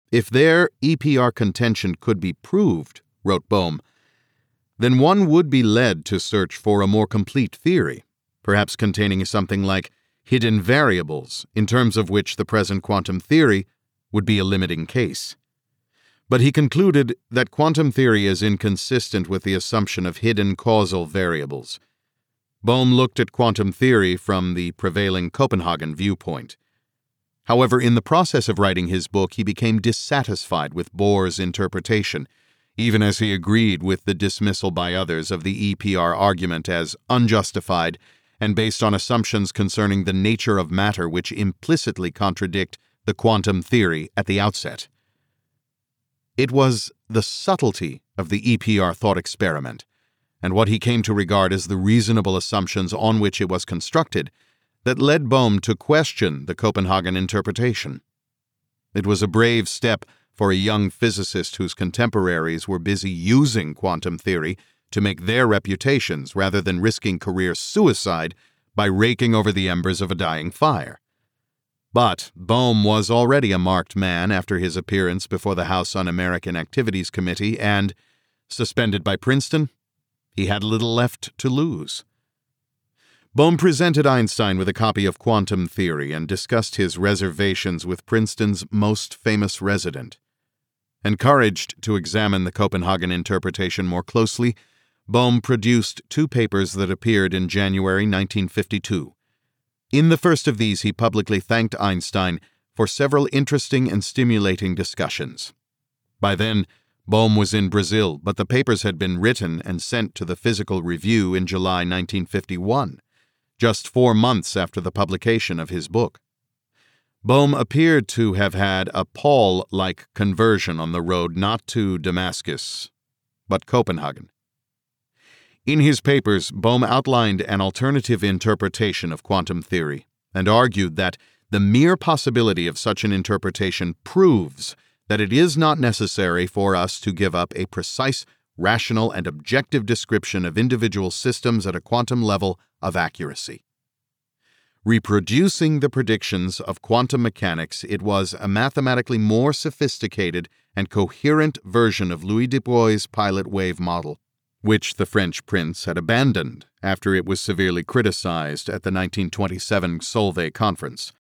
If their EPR contention could be proved, wrote Bohm, then one would be led to search for a more complete theory, perhaps containing something like hidden variables, in terms of which the present quantum theory would be a limiting case. But he concluded that quantum theory is inconsistent with the assumption of hidden causal variables. Bohm looked at quantum theory from the prevailing Copenhagen viewpoint. However, in the process of writing his book, he became dissatisfied with Bohr's interpretation, even as he agreed with the dismissal by others of the EPR argument as unjustified and based on assumptions concerning the nature of matter which implicitly contradict the quantum theory at the outset. It was the subtlety of the EPR thought experiment, and what he came to regard as the reasonable assumptions on which it was constructed, that led Bohm to question the Copenhagen interpretation. It was a brave step for a young physicist whose contemporaries were busy using quantum theory to make their reputations rather than risking career suicide by raking over the embers of a dying fire. But Bohm was already a marked man after his appearance before the House Un-American Activities Committee, and, suspended by Princeton, he had little left to lose. Bohm presented Einstein with a copy of Quantum Theory and discussed his reservations with Princeton's most famous resident. Encouraged to examine the Copenhagen interpretation more closely, Bohm produced 2 papers that appeared in January 1952. In the first of these, he publicly thanked Einstein for several interesting and stimulating discussions. By then, Bohm was in Brazil, but the papers had been written and sent to the Physical Review in July 1951, just 4 months after the publication of his book. Bohm appeared to have had a Paul-like conversion on the road not to Damascus, but Copenhagen. In his papers, Bohm outlined an alternative interpretation of quantum theory and argued that the mere possibility of such an interpretation proves that it is not necessary for us to give up a precise, rational, and objective description of individual systems at a quantum level of accuracy. Reproducing the predictions of quantum mechanics, it was a mathematically more sophisticated and coherent version of Louis de Broglie's pilot wave model, which the French prince had abandoned after it was severely criticized at the 1927 Solvay conference.